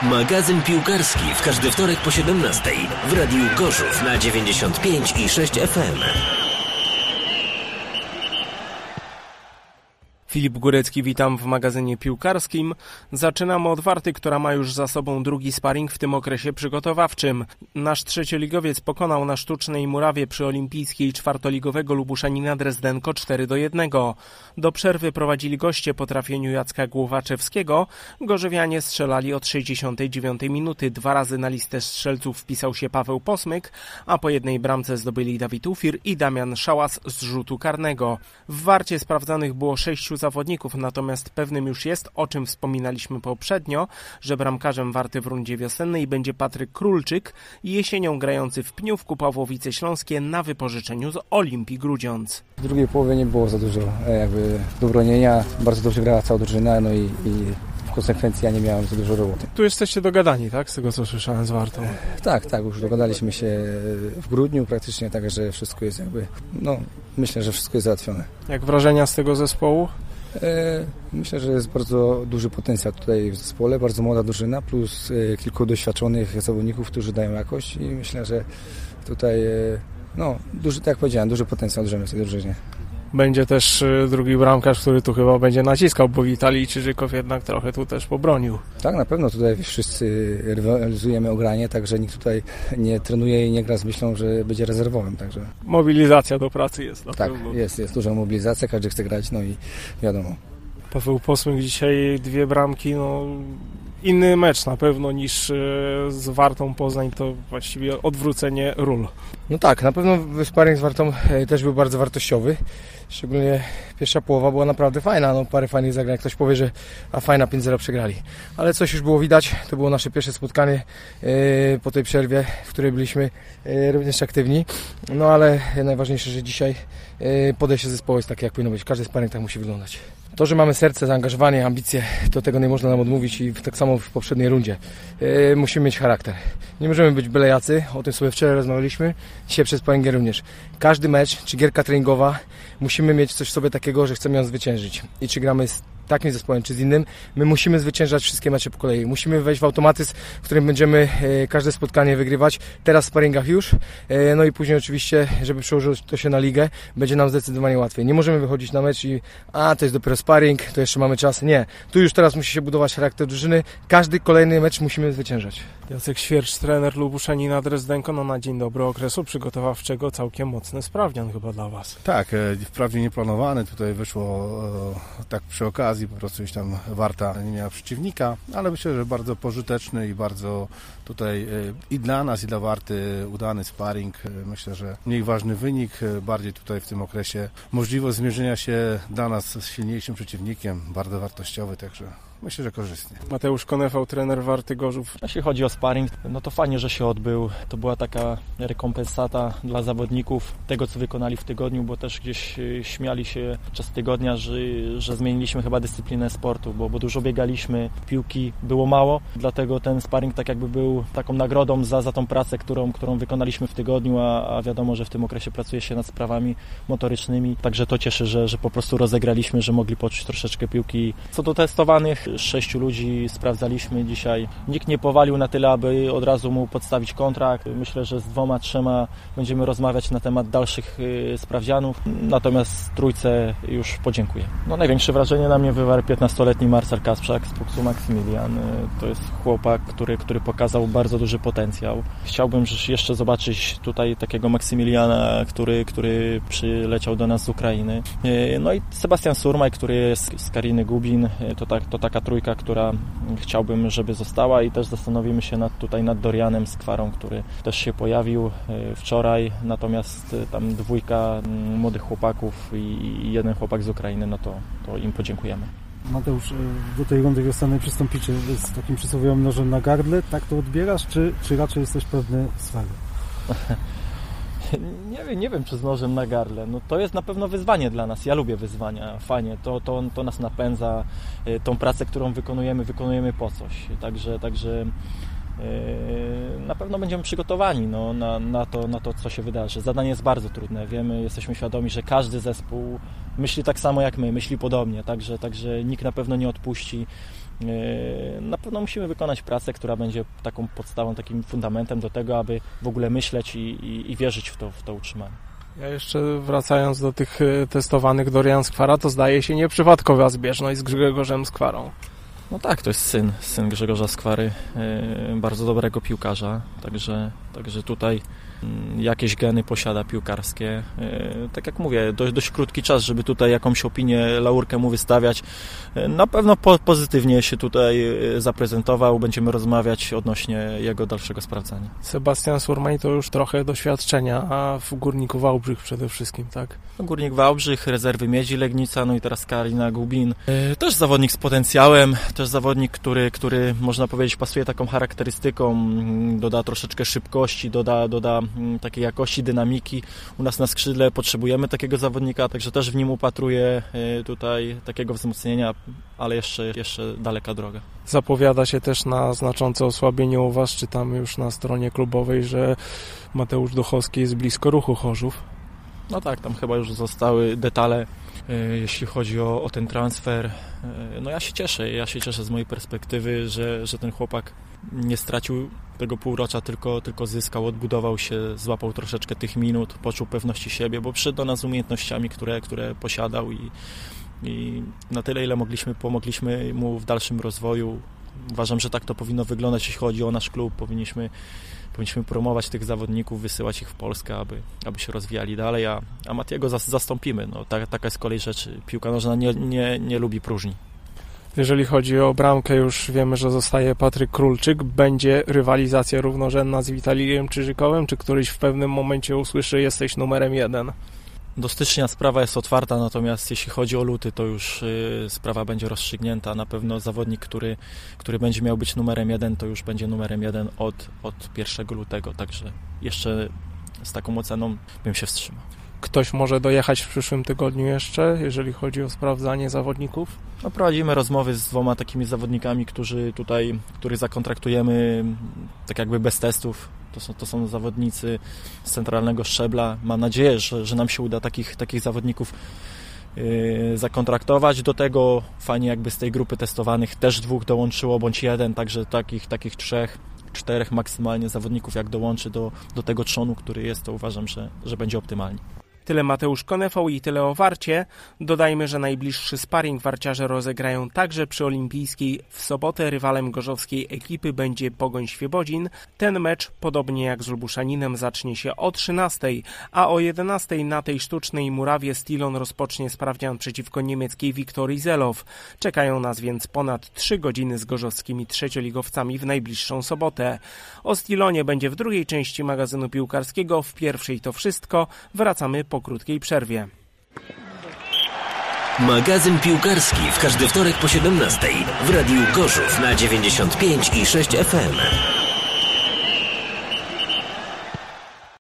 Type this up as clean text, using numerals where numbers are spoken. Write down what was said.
Magazyn piłkarski w każdy wtorek po 17 w Radiu Gorzów na 95,6 FM. Filip Górecki, witam w magazynie piłkarskim. Zaczynamy od Warty, która ma już za sobą drugi sparring w tym okresie przygotowawczym. Nasz trzecioligowiec pokonał na Sztucznej Murawie przy Olimpijskiej czwartoligowego Lubuszanina Drezdenko 4-1. Do przerwy prowadzili goście po trafieniu Jacka Głowaczewskiego. Gorzowianie strzelali od 69 minuty. 2 razy na listę strzelców wpisał się Paweł Posmyk, a po jednej bramce zdobyli Dawid Ufir i Damian Szałas z rzutu karnego. W Warcie sprawdzanych było 6 zawodników, natomiast pewnym już jest, o czym wspominaliśmy poprzednio, że bramkarzem Warty w rundzie wiosennej będzie Patryk Królczyk, jesienią grający w Pniówku Pawłowice Śląskie na wypożyczeniu z Olimpii Grudziądz. W drugiej połowie nie było za dużo do bronienia, bardzo dobrze grała cała drużyna, no i w konsekwencji ja nie miałem za dużo roboty. Tu jesteście dogadani, tak? Z tego co słyszałem z Wartą. Tak, już dogadaliśmy się w grudniu praktycznie, także wszystko jest myślę, że wszystko jest załatwione. Jak wrażenia z tego zespołu? Myślę, że jest bardzo duży potencjał tutaj w zespole, bardzo młoda drużyna, plus kilku doświadczonych zawodników, którzy dają jakość i myślę, że tutaj duży, tak jak powiedziałem, duży potencjał w tej drużynie. Będzie też drugi bramkarz, który tu chyba będzie naciskał, bo Witalij Czyżykow jednak trochę tu też pobronił. Tak, na pewno tutaj wszyscy rywalizujemy o granie, także nikt tutaj nie trenuje i nie gra z myślą, że będzie rezerwowym. Także. Mobilizacja do pracy jest na pewno. Tak, jest duża mobilizacja, każdy chce grać, no i wiadomo. Paweł Posmyk dzisiaj 2 bramki, inny mecz na pewno niż z Wartą Poznań, to właściwie odwrócenie ról. No tak, na pewno sparring z Wartą też był bardzo wartościowy. Szczególnie pierwsza połowa była naprawdę fajna, parę fajnych zagrań. Ktoś powie, że fajna 5-0 przegrali. Ale coś już było widać, to było nasze pierwsze spotkanie po tej przerwie, w której byliśmy również aktywni. Ale najważniejsze, że dzisiaj podejście zespołu jest takie, jak powinno być. Każdy sparring tak musi wyglądać. To, że mamy serce, zaangażowanie, ambicje, to tego nie można nam odmówić i tak samo w poprzedniej rundzie. Musimy mieć charakter. Nie możemy być byle jacy, o tym sobie wczoraj rozmawialiśmy, dzisiaj przez sparingę również. Każdy mecz, czy gierka treningowa, musimy mieć coś w sobie takiego, że chcemy ją zwyciężyć. I czy gramy z takim zespołem, czy z innym, my musimy zwyciężać wszystkie mecze po kolei. Musimy wejść w automatyzm, w którym będziemy każde spotkanie wygrywać. Teraz w sparingach już, i później oczywiście, żeby przełożyć to się na ligę, będzie nam zdecydowanie łatwiej. Nie możemy wychodzić na mecz i to jest dopiero sparring, to jeszcze mamy czas. Nie. Tu już teraz musi się budować charakter drużyny. Każdy kolejny mecz musimy zwyciężać. Jacek Świercz, trener Lubuszanina Drezdenko, na dzień dobry okresu przygotowawczego całkiem mocny sprawdzian chyba dla Was. Tak, wprawdzie nieplanowany, tutaj wyszło tak przy okazji, po prostu już tam Warta nie miała przeciwnika, ale myślę, że bardzo pożyteczny i bardzo tutaj i dla nas, i dla Warty udany sparring. Myślę, że mniej ważny wynik, bardziej tutaj w tym okresie możliwość zmierzenia się dla nas z silniejszym przeciwnikiem, bardzo wartościowy, także myślę, że korzystnie. Mateusz Konefał, trener Warty Gorzów. Jeśli chodzi o sparring, to fajnie, że się odbył. To była taka rekompensata dla zawodników tego, co wykonali w tygodniu, bo też gdzieś śmiali się podczas tygodnia, że zmieniliśmy chyba dyscyplinę sportu, bo dużo biegaliśmy, piłki było mało, dlatego ten sparring tak jakby był taką nagrodą za tą pracę, którą wykonaliśmy w tygodniu, a wiadomo, że w tym okresie pracuje się nad sprawami motorycznymi, także to cieszy, że po prostu rozegraliśmy, że mogli poczuć troszeczkę piłki. Co do testowanych, 6 ludzi sprawdzaliśmy dzisiaj. Nikt nie powalił na tyle, aby od razu mu podstawić kontrakt. Myślę, że z 2-3 będziemy rozmawiać na temat dalszych sprawdzianów. Natomiast trójce już podziękuję. Największe wrażenie na mnie wywarł 15-letni Marcel Kasprzak z Puksu Maksymilian. To jest chłopak, który pokazał bardzo duży potencjał. Chciałbym jeszcze zobaczyć tutaj takiego Maksymiliana, który przyleciał do nas z Ukrainy. I Sebastian Surmaj, który jest z Kariny Gubin. To taka trójka, która chciałbym, żeby została i też zastanowimy się nad Dorianem Skwarą, który też się pojawił wczoraj, natomiast tam 2 młodych chłopaków i 1 chłopak z Ukrainy, to im podziękujemy. Mateusz, do tej rundy wiosennej przystąpicie z takim przysłowiowym nożem na gardle, tak to odbierasz, czy raczej jesteś pewny swego? Nie wiem, czy z nożem na gardle. To jest na pewno wyzwanie dla nas. Ja lubię wyzwania, fajnie. To nas napędza. Tą pracę, którą wykonujemy po coś. Także na pewno będziemy przygotowani na to, co się wydarzy. Zadanie jest bardzo trudne. Wiemy, jesteśmy świadomi, że każdy zespół myśli tak samo jak my, myśli podobnie. Także nikt na pewno nie odpuści. na pewno musimy wykonać pracę, która będzie taką podstawą, takim fundamentem do tego, aby w ogóle myśleć i wierzyć w to utrzymanie. Ja jeszcze wracając do tych testowanych Dorian Skwara, to zdaje się nieprzypadkowa zbieżność z Grzegorzem Skwarą. No tak, to jest syn Grzegorza Skwary, bardzo dobrego piłkarza, także tutaj jakieś geny posiada piłkarskie. Tak jak mówię, dość krótki czas, żeby tutaj jakąś opinię, laurkę mu wystawiać. Na pewno pozytywnie się tutaj zaprezentował, będziemy rozmawiać odnośnie jego dalszego sprawdzania. Sebastian Surmaj to już trochę doświadczenia, a w Górniku Wałbrzych przede wszystkim, tak? Górnik Wałbrzych, rezerwy Miedzi Legnica, no i teraz Karina Gubin. Też zawodnik z potencjałem, też zawodnik, który można powiedzieć pasuje taką charakterystyką, doda troszeczkę szybkości, doda takiej jakości, dynamiki. U nas na skrzydle potrzebujemy takiego zawodnika, także też w nim upatruję tutaj takiego wzmocnienia, ale jeszcze daleka droga. Zapowiada się też na znaczące osłabienie u Was, czytamy już na stronie klubowej, że Mateusz Duchowski jest blisko Ruchu Chorzów. No tak, tam chyba już zostały detale, jeśli chodzi o ten transfer. No ja się cieszę z mojej perspektywy, że ten chłopak nie stracił tego półrocza, tylko zyskał, odbudował się, złapał troszeczkę tych minut, poczuł pewności siebie, bo przyszedł do nas z umiejętnościami, które posiadał i na tyle, ile pomogliśmy mu w dalszym rozwoju. Uważam, że tak to powinno wyglądać, jeśli chodzi o nasz klub. Powinniśmy promować tych zawodników, wysyłać ich w Polskę, aby się rozwijali dalej, a Matiego zastąpimy. No, taka jest kolej rzeczy. Piłka nożna nie lubi próżni. Jeżeli chodzi o bramkę, już wiemy, że zostaje Patryk Królczyk. Będzie rywalizacja równorzędna z Witalijem Czyżykowem, czy któryś w pewnym momencie usłyszy, jesteś numerem 1? Do stycznia sprawa jest otwarta, natomiast jeśli chodzi o luty, to już sprawa będzie rozstrzygnięta. Na pewno zawodnik, który będzie miał być numerem 1, to już będzie numerem 1 od 1 lutego, także jeszcze z taką oceną bym się wstrzymał. Ktoś może dojechać w przyszłym tygodniu jeszcze, jeżeli chodzi o sprawdzanie zawodników? No, prowadzimy rozmowy z 2 takimi zawodnikami, których zakontraktujemy tak jakby bez testów. To są zawodnicy z centralnego szczebla. Mam nadzieję, że nam się uda takich zawodników zakontraktować. Do tego fajnie jakby z tej grupy testowanych też 2 dołączyło, bądź 1, także takich 3, 4 maksymalnie zawodników jak dołączy do tego trzonu, który jest, to uważam, że będzie optymalnie. Tyle Mateusz Konefał i tyle o Warcie. Dodajmy, że najbliższy sparring warciarze rozegrają także przy Olimpijskiej. W sobotę rywalem gorzowskiej ekipy będzie Pogoń Świebodzin. Ten mecz, podobnie jak z Lubuszaninem, zacznie się o 13:00, a o 11:00 na tej sztucznej murawie Stilon rozpocznie sprawdzian przeciwko niemieckiej Wiktorii Zelow. Czekają nas więc ponad 3 godziny z gorzowskimi trzecioligowcami w najbliższą sobotę. O Stilonie będzie w drugiej części magazynu piłkarskiego, w pierwszej to wszystko. Wracamy po krótkiej przerwie. Magazyn piłkarski w każdy wtorek po 17:00 w Radiu Gorzów na 95,6 FM.